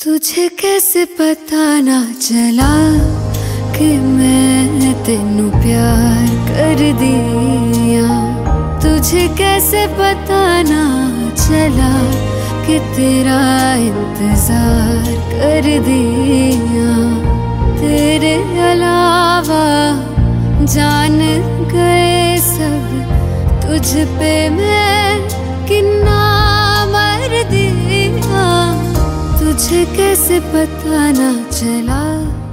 तुझे कैसे पता ना चला कि मैं तेनू प्यार कर दिया। तुझे कैसे पता ना चला कि तेरा इंतजार कर दिया। तेरे अलावा जान गए सब, तुझ पे मैं कितना मर दिया। तुझे कैसे पता ना चला।